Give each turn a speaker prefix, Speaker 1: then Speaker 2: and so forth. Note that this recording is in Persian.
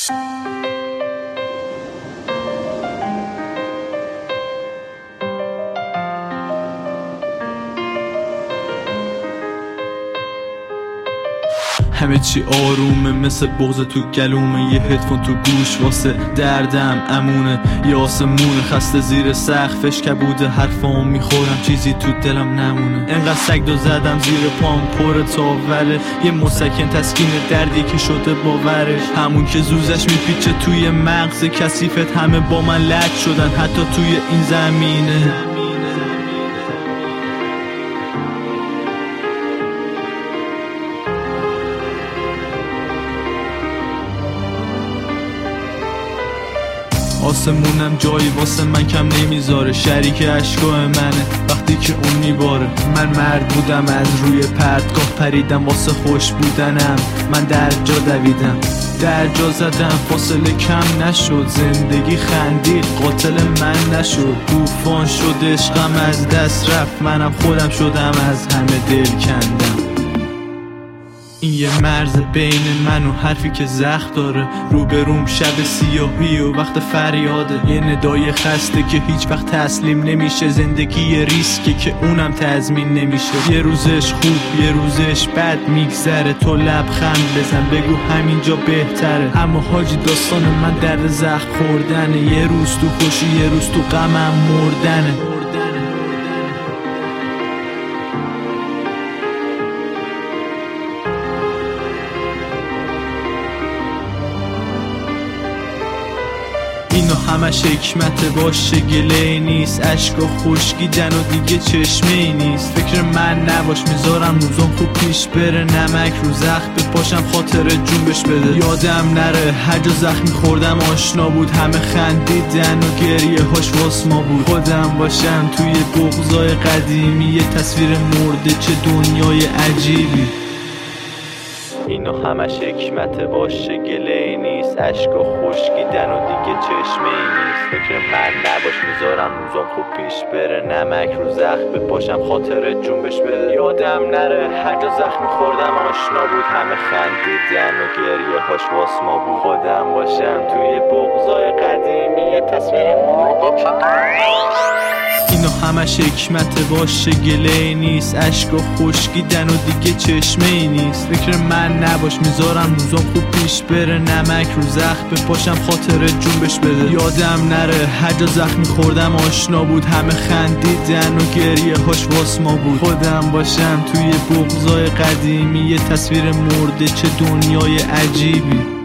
Speaker 1: همه چی آرومه مثل بغض تو گلومه، یه هدفون تو گوش واسه دردم امونه، یه آسمون خسته زیر سقفش کبوده، حرفام میخورم چیزی تو دلم نمونه. انقدر سگدو زدم زیر پام پر تاوله، یه مسکن تسکین دردی که شده باورش، همون که زوزش میپیچه توی مغز کثیفت. همه با من لج شدن حتی توی این زمینه. آسمونم جایی واسه من کم نمیذاره، شریک اشکای منه وقتی که اون میباره. من مرد بودم از روی پرتگاه پریدم واسه خوش بودنم، من در جا دویدم در جا زدم، فاصله کم نشد، زندگی خندید قاتل من نشد، طوفان شد عشقم از دست رفت، منم خودم شدم از همه دل کندم. این یه مرز بین من و حرفی که زخم داره، روبروم شب سیاهی و وقت فریاده، یه ندای خسته که هیچ وقت تسلیم نمیشه، زندگی یه ریسکه که اونم تضمین نمیشه، یه روزش خوب یه روزش بد میگذره، تو لبخند بزن بگو همینجا بهتره. اما حاجی داستان من درد زخم خوردنه، یه روز تو خوشی یه روز تو غمم مردنه. اینو همش حکمت باشه گله نیست، عشقا خشکیدن و دیگه چشمه نیست. فکر من نباش میذارم روزم خوب پیش بره، نمک رو زخم بپاشم خاطر جنبش بده. یادم نره هر جا زخمی خوردم آشنا بود، همه خندیدن و گریه هاش واس ما بود. خودم باشم توی بغضای قدیمی، یه تصویر مرده چه دنیای عجیبی. اینو همش حکمت باشه گله نیست، عشقا خشکیدن و دیگه چشمه نیست. فکر من نباش میذارم روزم خوب پیش بره، نمک رو زخم بپاشم خاطر جنبش بده. یادم نره هر جا زخمی خوردم آشنا بود، همه خندیدن و گریه هاش واس ما بود. خودم باشم توی بغضای قدیمی، یه تصویر مرده. اینو همش حکمت باشه گله نیست، عشقا خشکیدن و دیگه چشمه نیست. فکر من نباش میذارم روزم خوب پیش بره، نمک رو زخم بپاشم خاطر جنبش بده. یادم نره هر جا زخمی خوردم آشنا بود، همه خندیدن و گریه هاش واس ما بود. خودم باشم توی بغضای قدیمی، یه تصویر مرده چه دنیای عجیبی.